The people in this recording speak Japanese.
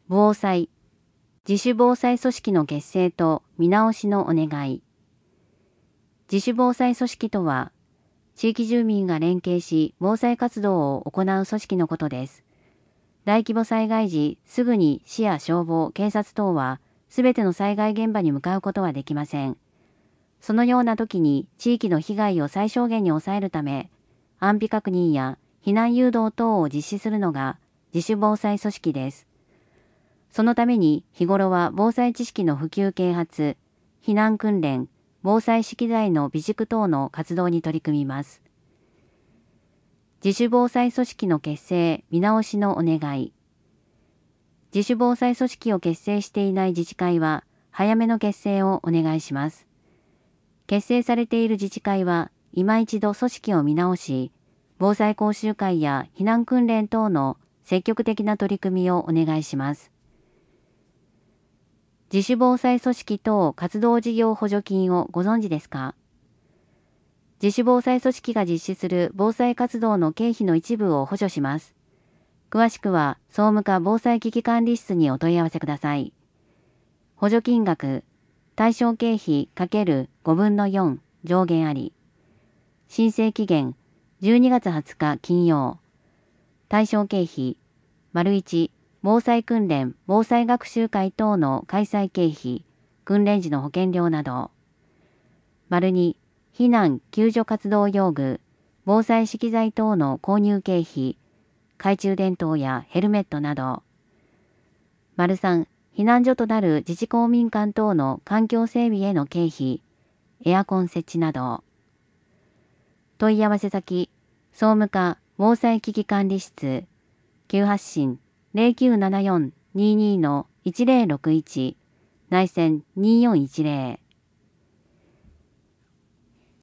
防災、自主防災組織の結成と見直しのお願い。自主防災組織とは、地域住民が連携し防災活動を行う組織のことです。大規模災害時、すぐに市や消防、警察等は、すべての災害現場に向かうことはできません。そのような時に地域の被害を最小限に抑えるため、安否確認や避難誘導等を実施するのが自主防災組織です。そのために日頃は防災知識の普及啓発、避難訓練、防災資機材の備蓄等の活動に取り組みます。自主防災組織の結成・見直しのお願い。自主防災組織を結成していない自治会は、早めの結成をお願いします。結成されている自治会は、今一度組織を見直し、防災講習会や避難訓練等の積極的な取り組みをお願いします。自主防災組織等活動事業補助金をご存知ですか？自主防災組織が実施する防災活動の経費の一部を補助します。詳しくは総務課防災危機管理室にお問い合わせください。補助金額、対象経費 ×5 分の4上限あり。申請期限12月20日金曜。対象経費、1、防災訓練・防災学習会等の開催経費、訓練時の保険料など。2、避難・救助活動用具、防災資機材等の購入経費、懐中電灯やヘルメットなど。3、避難所となる自治公民館等の環境整備への経費、エアコン設置など。問い合わせ先、総務課防災危機管理室、急発進 0974-22-1061、内線2410